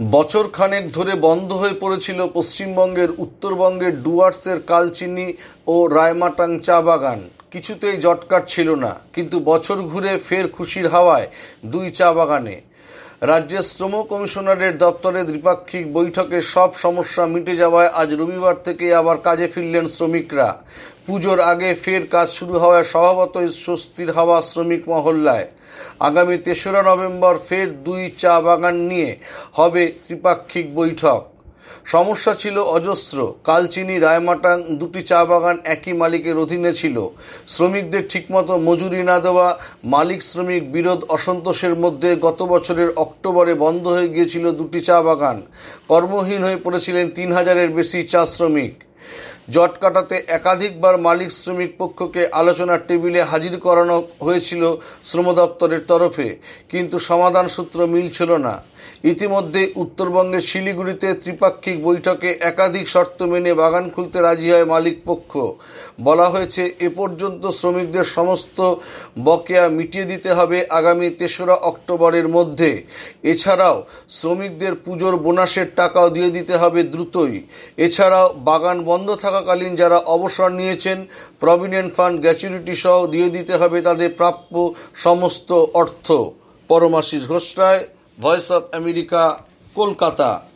বছর খানেক ধরে বন্ধ হয়ে পড়েছিল পশ্চিমবঙ্গের উত্তরবঙ্গের ডুয়ার্সের কালচিনি ও রায়মাটাং চা বাগান। কিছুতেই জট কাটছিল না, কিন্তু বছর ঘুরে ফের খুশির হাওয়ায় দুই চা বাগানে। রাজ্যের শ্রম কমিশনারের দপ্তরে দ্বিপাক্ষিক বৈঠকে সব সমস্যা মিটে যাওয়ায় আজ রবিবার থেকে আবার কাজে ফিরলেন শ্রমিকরা। পুজোর আগে ফের কাজ শুরু হওয়ায় স্বভাবতই স্বস্তির হাওয়া শ্রমিক মহল্লায়। আগামী ৩রা নভেম্বর ফের দুই চা বাগান নিয়ে হবে ত্রিপাক্ষিক বৈঠক। সমস্যা ছিল অজস্র। কালচিনি, রায়মাটাং দুটি চা বাগান একই মালিকের অধীনে ছিল। শ্রমিকদের ঠিকমতো মজুরি না দেওয়া, মালিক শ্রমিক বিরোধ, অসন্তোষের মধ্যে গত বছরের অক্টোবরে বন্ধ হয়ে গিয়েছিল দুটি চা বাগান। কর্মহীন হয়ে পড়েছিলেন ৩,০০০-এর বেশি চা শ্রমিক। জট কাটাতে একাধিকবার মালিক শ্রমিক পক্ষকে আলোচনার টেবিলে হাজির করানো হয়েছিল শ্রম দপ্তরের তরফে, কিন্তু সমাধান সূত্র মিলছিল না। ইতিমধ্যে উত্তরবঙ্গের শিলিগুড়িতে ত্রিপাক্ষিক বৈঠকে একাধিক শর্ত মেনে বাগান খুলতে রাজি হয় মালিক পক্ষ। বলা হয়েছে, এ পর্যন্ত শ্রমিকদের সমস্ত বকেয়া মিটিয়ে দিতে হবে আগামী ৩রা অক্টোবরের মধ্যে। এছাড়াও শ্রমিকদের পুজোর বোনাসের টাকাও দিয়ে দিতে হবে দ্রুতই। এছাড়াও বাগান বন্ধ থাকাকালীন যারা অবসর নিয়েছেন, প্রভিডেন্ট ফান্ড গ্র্যাচুইটি সহ দিয়ে দিতে হবে তাদের প্রাপ্য সমস্ত অর্থ। Paramashis Ghosh Roy, voice of America, Kolkata.